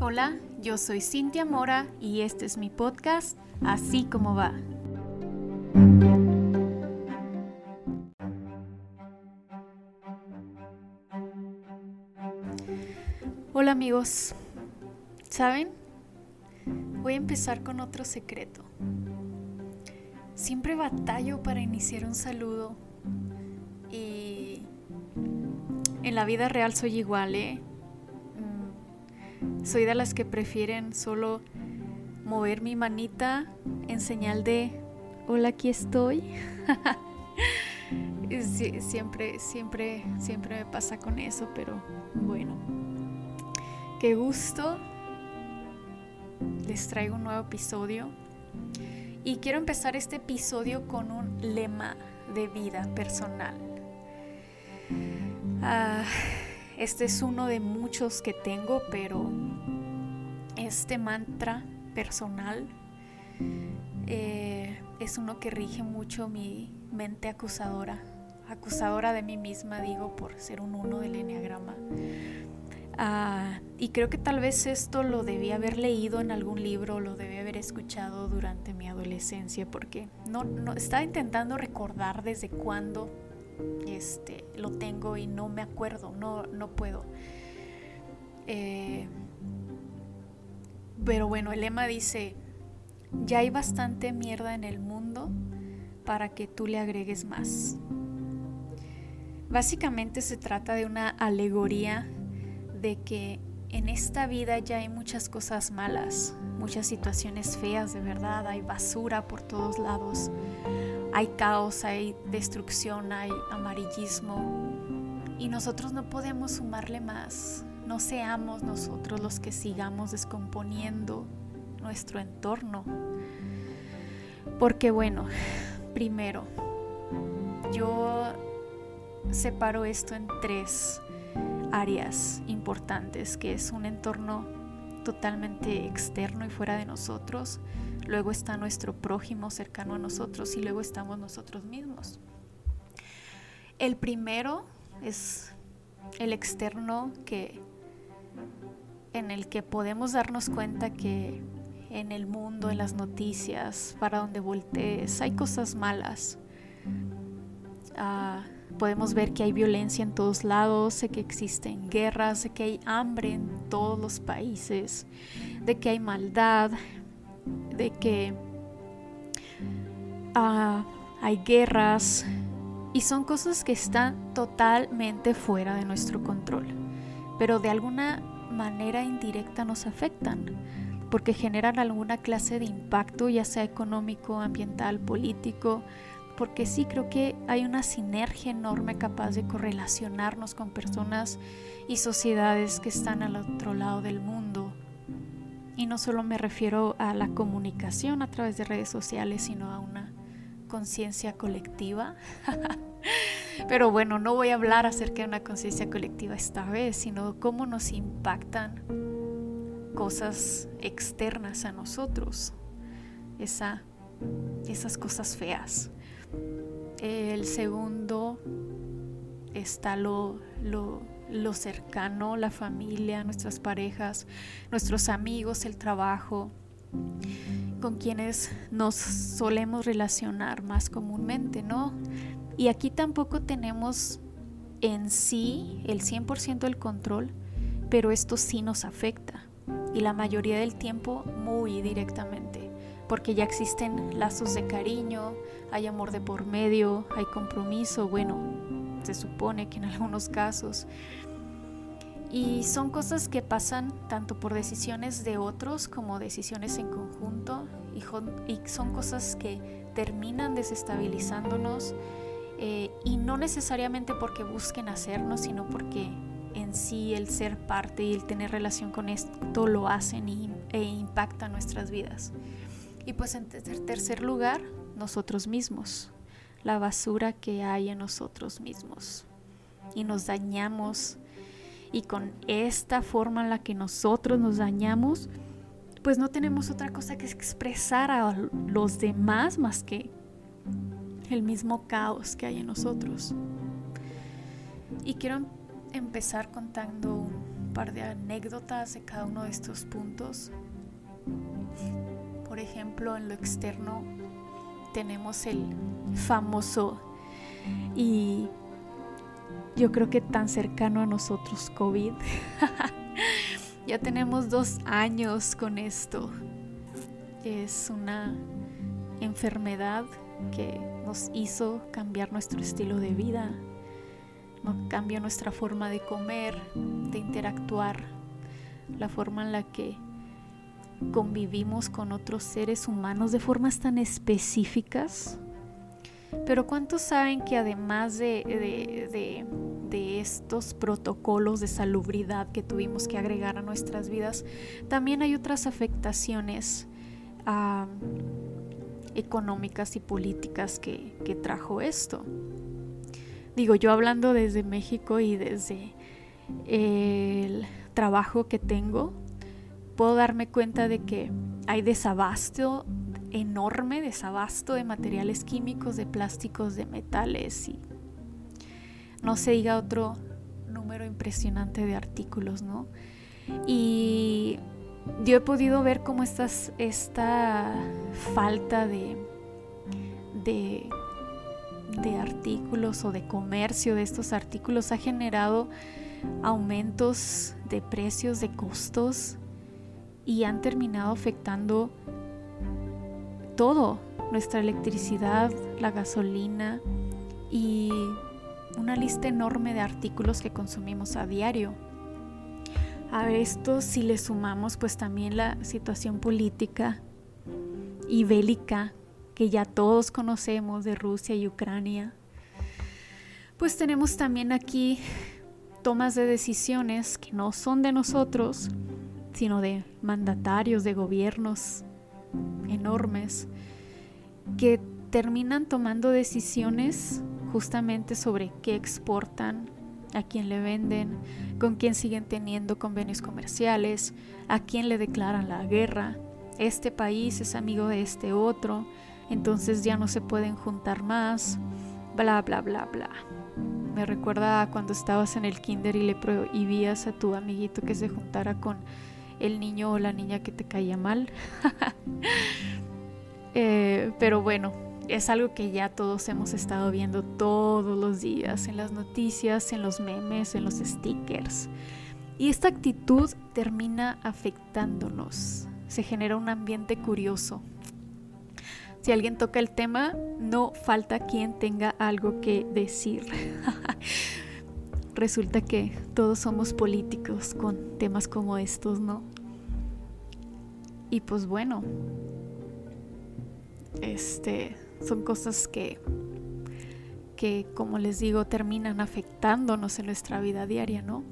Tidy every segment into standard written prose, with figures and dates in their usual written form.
Hola, yo soy Cintia Mora y este es mi podcast, Así Como Va. Hola amigos, ¿saben? Voy a empezar con otro secreto. Siempre batallo para iniciar un saludo y en la vida real soy igual, Soy de las que prefieren solo mover mi manita en señal de hola, aquí estoy. Siempre me pasa con eso, pero bueno. Qué gusto. Les traigo un nuevo episodio. Y quiero empezar este episodio con un lema de vida personal. Este es uno de muchos que tengo, pero este mantra personal es uno que rige mucho mi mente acusadora de mí misma, digo, por ser un 1 del enneagrama. Y creo que tal vez esto lo debí haber leído en algún libro, lo debí haber escuchado durante mi adolescencia, porque no estaba intentando recordar desde cuándo lo tengo y no me acuerdo, no puedo. Pero bueno, el lema dice: ya hay bastante mierda en el mundo para que tú le agregues más. Básicamente se trata de una alegoría de que en esta vida ya hay muchas cosas malas, muchas situaciones feas, de verdad, hay basura por todos lados, hay caos, hay destrucción, hay amarillismo, y nosotros no podemos sumarle más. No seamos nosotros los que sigamos descomponiendo nuestro entorno. Porque bueno, primero, yo separo esto en 3 áreas importantes, que es un entorno totalmente externo y fuera de nosotros, luego está nuestro prójimo cercano a nosotros y luego estamos nosotros mismos. El primero es el externo, en el que podemos darnos cuenta que en el mundo, en las noticias, para donde voltees, hay cosas malas. Podemos ver que hay violencia en todos lados, de que existen guerras, de que hay hambre en todos los países, de que hay maldad, de que hay guerras, y son cosas que están totalmente fuera de nuestro control, pero de alguna manera indirecta nos afectan, porque generan alguna clase de impacto, ya sea económico, ambiental, político, porque sí creo que hay una sinergia enorme capaz de correlacionarnos con personas y sociedades que están al otro lado del mundo. Y no solo me refiero a la comunicación a través de redes sociales, sino a una conciencia colectiva. Pero bueno, no voy a hablar acerca de una conciencia colectiva esta vez, sino cómo nos impactan cosas externas a nosotros, esas cosas feas. El segundo está lo cercano, la familia, nuestras parejas, nuestros amigos, el trabajo, con quienes nos solemos relacionar más comúnmente, ¿no? Y aquí tampoco tenemos en sí el 100% del control, pero esto sí nos afecta, y la mayoría del tiempo muy directamente, porque ya existen lazos de cariño, hay amor de por medio, hay compromiso, bueno, se supone que en algunos casos. Y son cosas que pasan tanto por decisiones de otros como decisiones en conjunto, y son cosas que terminan desestabilizándonos, y no necesariamente porque busquen hacernos, sino porque en sí el ser parte y el tener relación con esto lo hacen e impactan nuestras vidas. Y pues en tercer lugar, nosotros mismos, la basura que hay en nosotros mismos, y nos dañamos, y con esta forma en la que nosotros nos dañamos, pues no tenemos otra cosa que expresar a los demás más que el mismo caos que hay en nosotros. Y quiero empezar contando un par de anécdotas de cada uno de estos puntos. Por ejemplo, en lo externo tenemos el famoso y yo creo que tan cercano a nosotros COVID. Ya tenemos 2 años con esto. Es una enfermedad que nos hizo cambiar nuestro estilo de vida, cambió nuestra forma de comer, de interactuar, la forma en la que convivimos con otros seres humanos de formas tan específicas. Pero ¿cuántos saben que además de estos protocolos de salubridad que tuvimos que agregar a nuestras vidas, también hay otras afectaciones económicas y políticas que trajo esto? Digo, yo hablando desde México y desde el trabajo que tengo, puedo darme cuenta de que hay enorme desabasto de materiales químicos, de plásticos, de metales, y no se diga otro número impresionante de artículos, ¿no? Y yo he podido ver cómo esta falta de artículos o de comercio de estos artículos ha generado aumentos de precios, de costos, y han terminado afectando todo, nuestra electricidad, la gasolina y una lista enorme de artículos que consumimos a diario. A esto, si le sumamos pues también la situación política y bélica que ya todos conocemos de Rusia y Ucrania, pues tenemos también aquí tomas de decisiones que no son de nosotros, sino de mandatarios, de gobiernos enormes, que terminan tomando decisiones justamente sobre qué exportan, a quién le venden, con quién siguen teniendo convenios comerciales, a quién le declaran la guerra. Este país es amigo de este otro, entonces ya no se pueden juntar más, bla bla bla bla. Me recuerda a cuando estabas en el kinder y le prohibías a tu amiguito que se juntara con el niño o la niña que te caía mal. Pero bueno, es algo que ya todos hemos estado viendo todos los días en las noticias, en los memes, en los stickers. Y esta actitud termina afectándonos. Se genera un ambiente curioso. Si alguien toca el tema, no falta quien tenga algo que decir. Resulta que todos somos políticos con temas como estos, ¿no? Y pues bueno, son cosas que como les digo, terminan afectándonos en nuestra vida diaria, ¿no?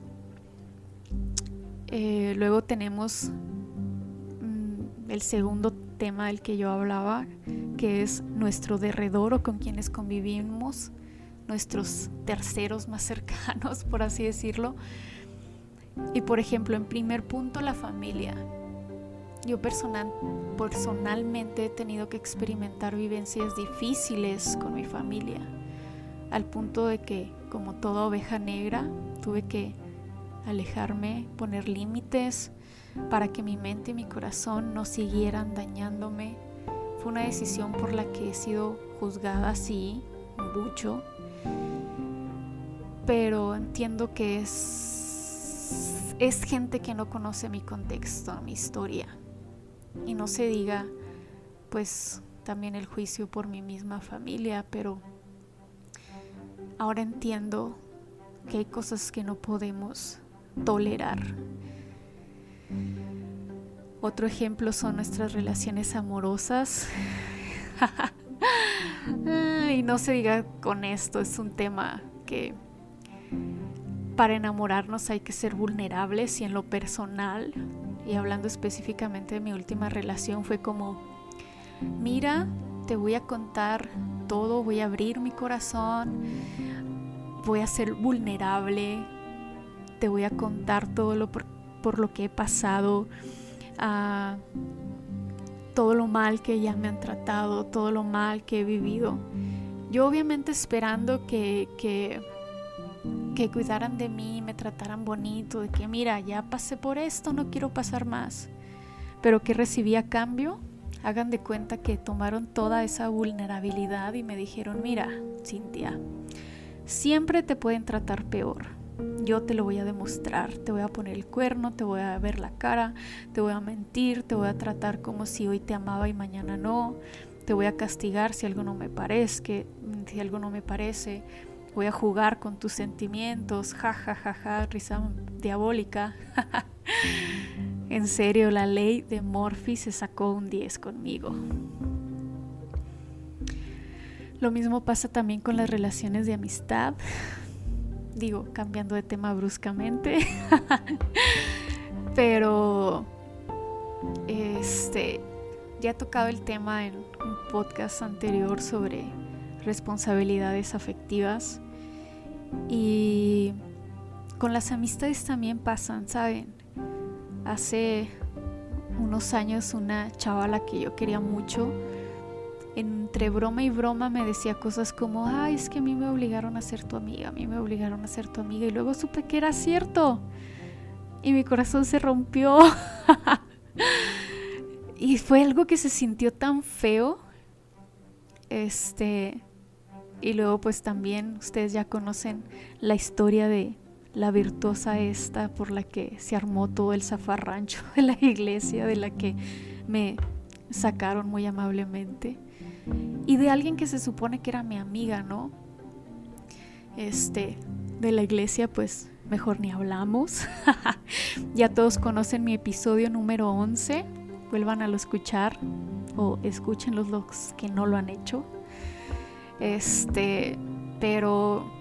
Luego tenemos el segundo tema del que yo hablaba, que es nuestro derredor o con quienes convivimos, nuestros terceros más cercanos, por así decirlo. Y por ejemplo, en primer punto, la familia. Yo personalmente he tenido que experimentar vivencias difíciles con mi familia, al punto de que, como toda oveja negra, tuve que alejarme, poner límites para que mi mente y mi corazón no siguieran dañándome. Fue una decisión por la que he sido juzgada, sí, mucho, pero entiendo que es gente que no conoce mi contexto, mi historia. Y no se diga, pues, también el juicio por mi misma familia, pero ahora entiendo que hay cosas que no podemos tolerar. Otro ejemplo son nuestras relaciones amorosas. Y no se diga con esto, es un tema que para enamorarnos hay que ser vulnerables, y en lo personal, y hablando específicamente de mi última relación, fue como, mira, te voy a contar todo, voy a abrir mi corazón, voy a ser vulnerable, te voy a contar todo por lo que he pasado, todo lo mal que ya me han tratado, todo lo mal que he vivido. Yo obviamente esperando que que cuidaran de mí, me trataran bonito, de que mira, ya pasé por esto, no quiero pasar más. Pero ¿qué recibí a cambio? Hagan de cuenta que tomaron toda esa vulnerabilidad y me dijeron, mira, Cintia, siempre te pueden tratar peor. Yo te lo voy a demostrar, te voy a poner el cuerno, te voy a ver la cara, te voy a mentir, te voy a tratar como si hoy te amaba y mañana no, te voy a castigar si algo no me parece, voy a jugar con tus sentimientos, risa diabólica. En serio, la ley de Murphy se sacó un 10 conmigo. Lo mismo pasa también con las relaciones de amistad. Digo, cambiando de tema bruscamente. Pero ya he tocado el tema en un podcast anterior sobre responsabilidades afectivas. Y con las amistades también pasan, ¿saben? Hace unos años una chavala que yo quería mucho, entre broma y broma me decía cosas como, ay, es que a mí me obligaron a ser tu amiga, y luego supe que era cierto y mi corazón se rompió. Y fue algo que se sintió tan feo. Y luego pues también ustedes ya conocen la historia de la virtuosa esta por la que se armó todo el zafarrancho de la iglesia, de la que me sacaron muy amablemente, y de alguien que se supone que era mi amiga, ¿no? De la iglesia pues mejor ni hablamos. Ya todos conocen mi episodio número 11, vuelvan a lo escuchar o escúchenlos los que no lo han hecho. Pero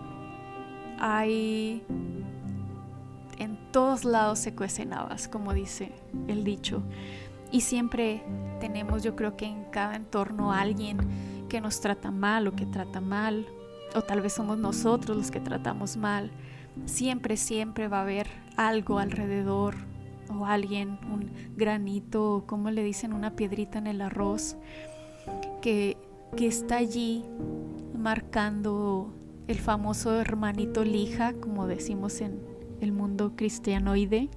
hay en todos lados se cuecen habas, como dice el dicho, y siempre tenemos, yo creo que en cada entorno, alguien que nos trata mal o que trata mal, o tal vez somos nosotros los que tratamos mal. Siempre va a haber algo alrededor, o alguien, un granito, o como le dicen, una piedrita en el arroz, que está allí marcando el famoso hermanito lija, como decimos en el mundo cristianoide.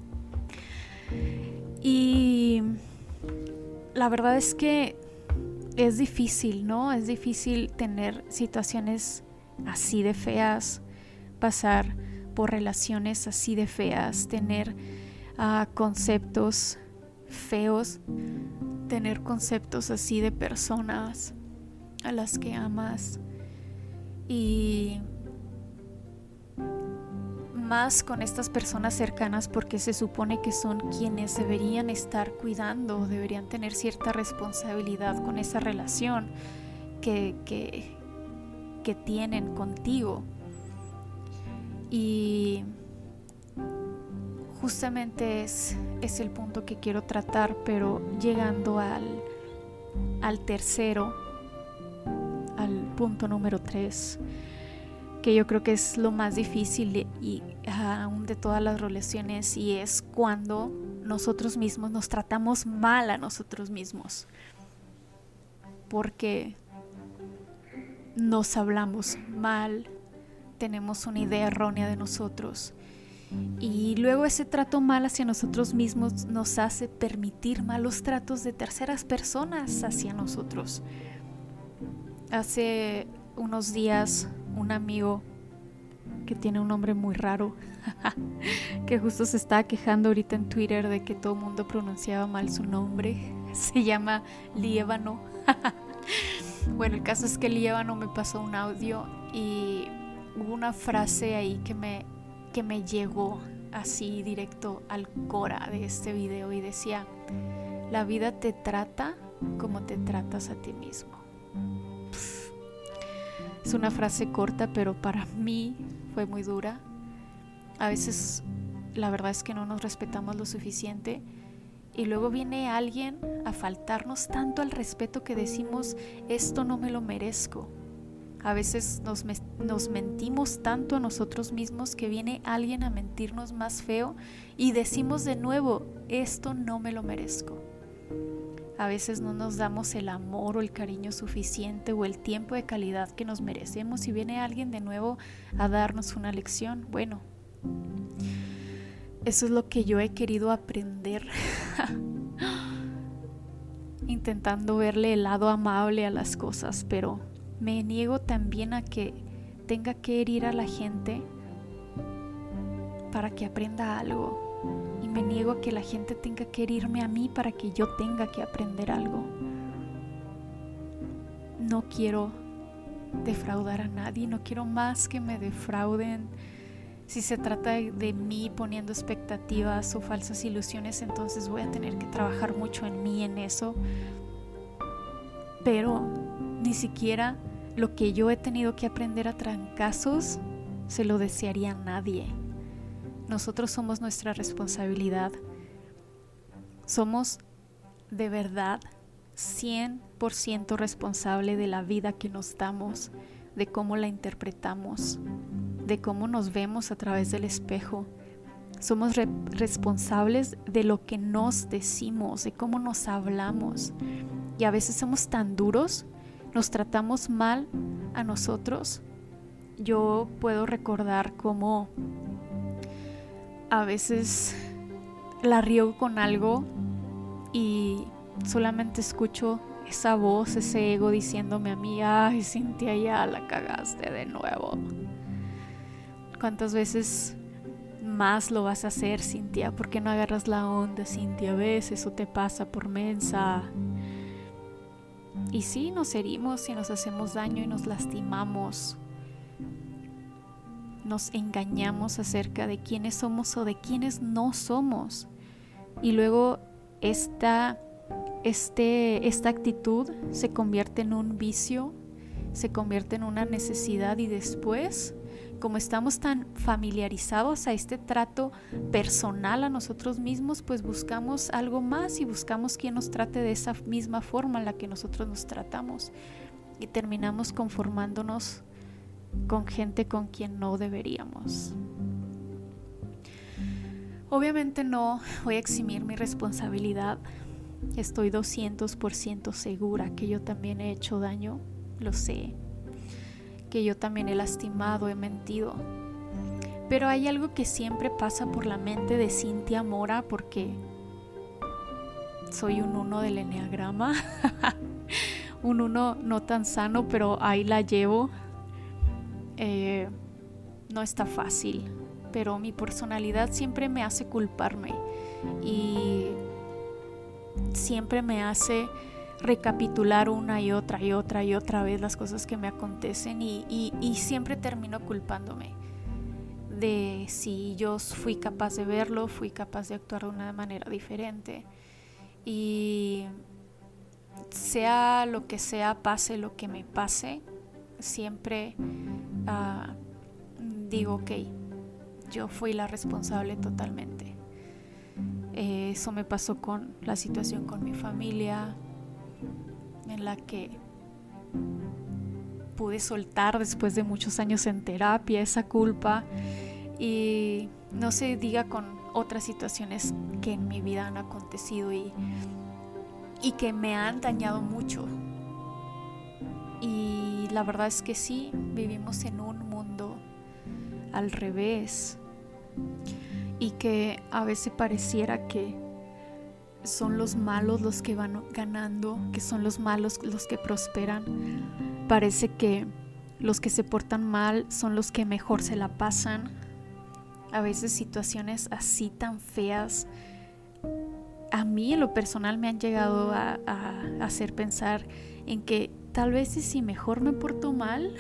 Y la verdad es que es difícil, ¿no? Es difícil tener situaciones así de feas, pasar por relaciones así de feas, tener conceptos feos, tener conceptos así de personas a las que amas, y más con estas personas cercanas, porque se supone que son quienes deberían estar cuidando, deberían tener cierta responsabilidad con esa relación que tienen contigo. Y justamente es el punto que quiero tratar, pero llegando al tercero, al punto número 3, que yo creo que es lo más difícil y aún de todas las relaciones, y es cuando nosotros mismos nos tratamos mal a nosotros mismos, porque nos hablamos mal, tenemos una idea errónea de nosotros, y luego ese trato mal hacia nosotros mismos nos hace permitir malos tratos de terceras personas hacia nosotros. Hace unos días un amigo que tiene un nombre muy raro que justo se estaba quejando ahorita en Twitter de que todo el mundo pronunciaba mal su nombre, se llama Líbano. Bueno, el caso es que Líbano me pasó un audio y hubo una frase ahí que me llegó así directo al cora de este video, y decía: la vida te trata como te tratas a ti mismo. Es una frase corta, pero para mí fue muy dura. A veces la verdad es que no nos respetamos lo suficiente, y luego viene alguien a faltarnos tanto al respeto que decimos: esto no me lo merezco. A veces nos mentimos tanto a nosotros mismos que viene alguien a mentirnos más feo y decimos de nuevo: esto no me lo merezco. A veces no nos damos el amor o el cariño suficiente o el tiempo de calidad que nos merecemos y viene alguien de nuevo a darnos una lección. Bueno, eso es lo que yo he querido aprender, intentando verle el lado amable a las cosas, pero me niego también a que tenga que herir a la gente para que aprenda algo. Y me niego a que la gente tenga que herirme a mí para que yo tenga que aprender algo. No quiero defraudar a nadie, no quiero más que me defrauden. Si se trata de mí poniendo expectativas o falsas ilusiones, entonces voy a tener que trabajar mucho en mí, en eso. Pero ni siquiera lo que yo he tenido que aprender a trancazos se lo desearía a nadie. Nosotros somos nuestra responsabilidad. Somos de verdad 100% responsable de la vida que nos damos, de cómo la interpretamos, de cómo nos vemos a través del espejo. Somos responsables de lo que nos decimos, de cómo nos hablamos. Y a veces somos tan duros, nos tratamos mal a nosotros. Yo puedo recordar cómo a veces la riego con algo y solamente escucho esa voz, ese ego diciéndome a mí: ay, Cintia, ya la cagaste de nuevo. ¿Cuántas veces más lo vas a hacer, Cintia? ¿Por qué no agarras la onda, Cintia? ¿Ves? Eso te pasa por mensa. Y sí, nos herimos y nos hacemos daño y nos lastimamos. Nos engañamos acerca de quiénes somos o de quiénes no somos. Y luego esta actitud se convierte en un vicio, se convierte en una necesidad y después, como estamos tan familiarizados a este trato personal a nosotros mismos, pues buscamos algo más y buscamos quien nos trate de esa misma forma en la que nosotros nos tratamos y terminamos conformándonos con gente con quien no deberíamos. Obviamente no voy a eximir mi responsabilidad. Estoy 200% segura que yo también he hecho daño, lo sé, que yo también he lastimado, he mentido. Pero hay algo que siempre pasa por la mente de Cintia Mora, porque soy un 1 del eneagrama, un 1 no tan sano, pero ahí la llevo. No está fácil, pero mi personalidad siempre me hace culparme y siempre me hace recapitular una y otra vez las cosas que me acontecen y siempre termino culpándome de si yo fui capaz de verlo, fui capaz de actuar de una manera diferente. Y sea lo que sea, pase lo que me pase, siempre digo, ok, yo fui la responsable totalmente. Eso me pasó con la situación con mi familia, en la que pude soltar después de muchos años en terapia esa culpa, y no se diga con otras situaciones que en mi vida han acontecido y que me han dañado mucho. Y la verdad es que sí, vivimos en un mundo al revés y que a veces pareciera que son los malos los que van ganando, que son los malos los que prosperan. Parece que los que se portan mal son los que mejor se la pasan. A veces situaciones así tan feas a mí en lo personal me han llegado a hacer pensar en que tal vez si mejor me porto mal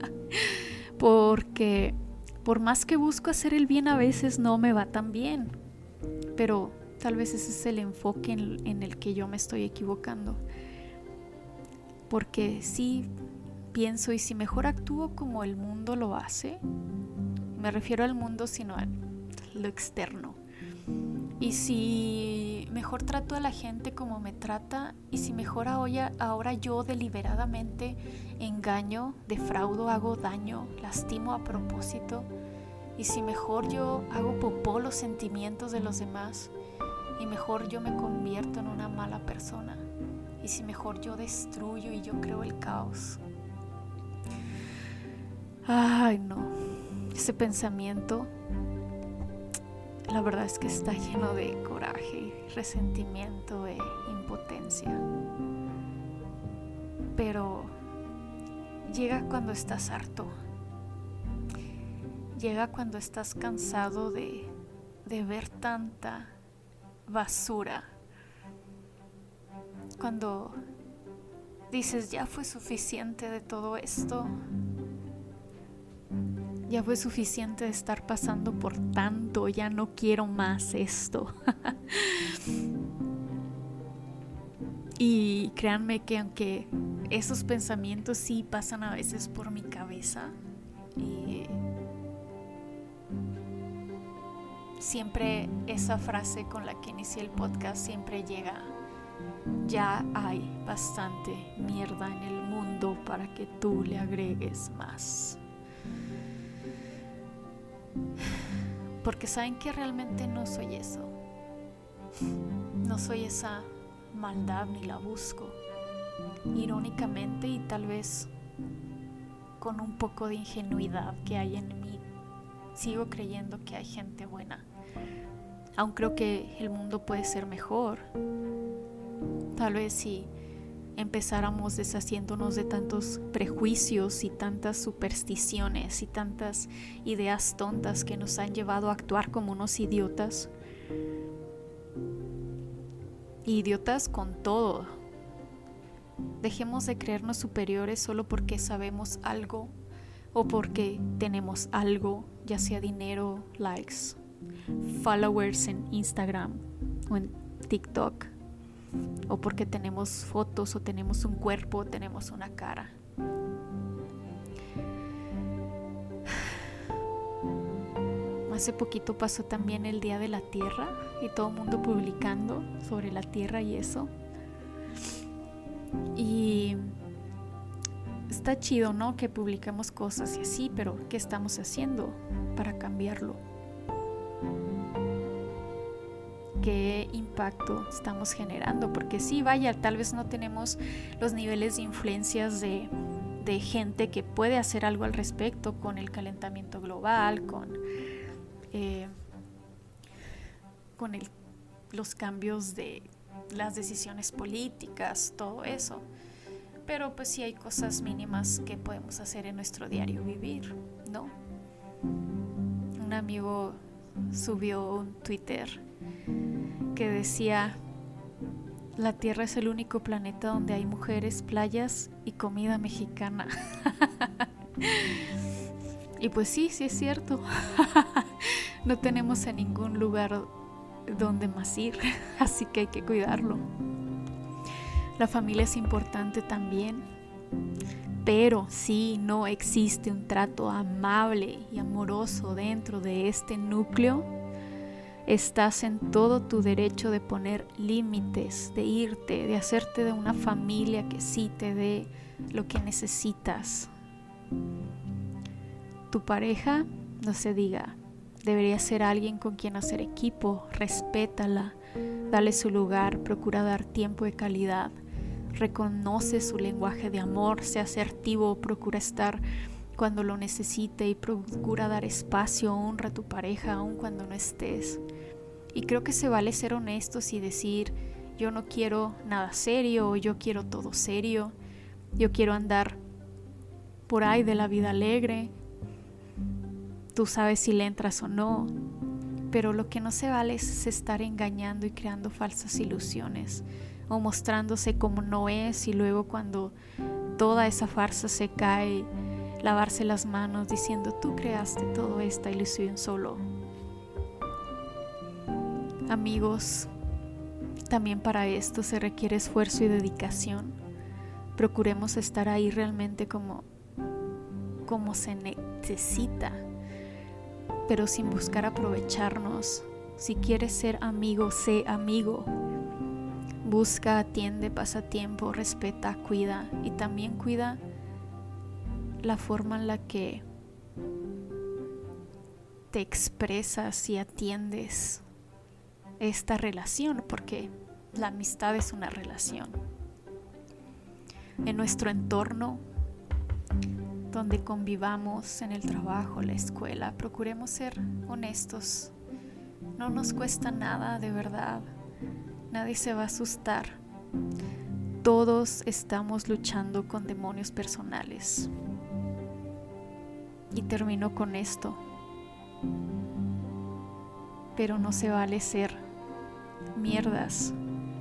porque por más que busco hacer el bien a veces no me va tan bien, pero tal vez ese es el enfoque en el que yo me estoy equivocando, porque sí pienso, y si mejor actúo como el mundo lo hace, me refiero al mundo sino a lo externo, y si mejor trato a la gente como me trata, y si mejor ahora yo deliberadamente engaño, defraudo, hago daño, lastimo a propósito, y si mejor yo hago popó los sentimientos de los demás, y mejor yo me convierto en una mala persona, ¿Y si mejor yo destruyo y yo creo el caos? Ay, no. Ese pensamiento, la verdad es que está lleno de coraje, resentimiento e impotencia. Pero llega cuando estás harto. Llega cuando estás cansado de ver tanta basura. Cuando dices, ya fue suficiente de todo esto. Ya fue suficiente de estar pasando por tanto, ya no quiero más esto. Y créanme que aunque esos pensamientos sí pasan a veces por mi cabeza, siempre esa frase con la que inicié el podcast siempre llega: ya hay bastante mierda en el mundo para que tú le agregues más. Porque saben que realmente no soy eso. No soy esa maldad ni la busco. Irónicamente y tal vez con un poco de ingenuidad que hay en mí, sigo creyendo que hay gente buena. Aún creo que el mundo puede ser mejor. Tal vez si empezáramos deshaciéndonos de tantos prejuicios y tantas supersticiones y tantas ideas tontas que nos han llevado a actuar como unos idiotas. Idiotas con todo. Dejemos de creernos superiores solo porque sabemos algo o porque tenemos algo, ya sea dinero, likes, followers en Instagram o en TikTok, o porque tenemos fotos o tenemos un cuerpo o tenemos una cara. Hace poquito pasó también el Día de la Tierra y todo el mundo publicando sobre la Tierra y eso. Y está chido, ¿no? Que publicamos cosas y así, pero ¿qué estamos haciendo para cambiarlo? ¿Qué impacto estamos generando? Porque sí, vaya, tal vez no tenemos los niveles de influencias de gente que puede hacer algo al respecto con el calentamiento global, con los cambios de las decisiones políticas, todo eso. Pero pues sí hay cosas mínimas que podemos hacer en nuestro diario vivir, ¿no? Un amigo subió un Twitter que decía: la Tierra es el único planeta donde hay mujeres, playas y comida mexicana. Y pues sí es cierto. No tenemos en ningún lugar donde más ir, así que hay que cuidarlo. La familia es importante también, pero si no existe un trato amable y amoroso dentro de este núcleo, estás en todo tu derecho de poner límites, de irte, de hacerte de una familia que sí te dé lo que necesitas. Tu pareja, no se diga, debería ser alguien con quien hacer equipo. Respétala, dale su lugar, procura dar tiempo de calidad, reconoce su lenguaje de amor, sea asertivo, procura estar cuando lo necesite y procura dar espacio, honra a tu pareja aun cuando no estés. Y creo que se vale ser honestos y decir: yo no quiero nada serio, o yo quiero todo serio, yo quiero andar por ahí de la vida alegre. Tú sabes si le entras o no, pero lo que no se vale es estar engañando y creando falsas ilusiones o mostrándose como no es, y luego cuando toda esa farsa se cae, lavarse las manos diciendo: tú creaste toda esta ilusión solo. Amigos, también para esto se requiere esfuerzo y dedicación. Procuremos estar ahí realmente como se necesita, pero sin buscar aprovecharnos. Si quieres ser amigo, sé amigo. Busca, atiende, pasa tiempo, respeta, cuida, y también cuida la forma en la que te expresas y atiendes esta relación, porque la amistad es una relación. en nuestro entorno, donde convivamos, en el trabajo, la escuela. Procuremos ser honestos. No nos cuesta nada, de verdad. Nadie se va a asustar. Todos estamos luchando con demonios personales. Y termino con esto. Pero no se vale ser mierdas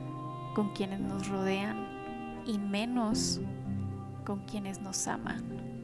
con quienes nos rodean y menos con quienes nos aman.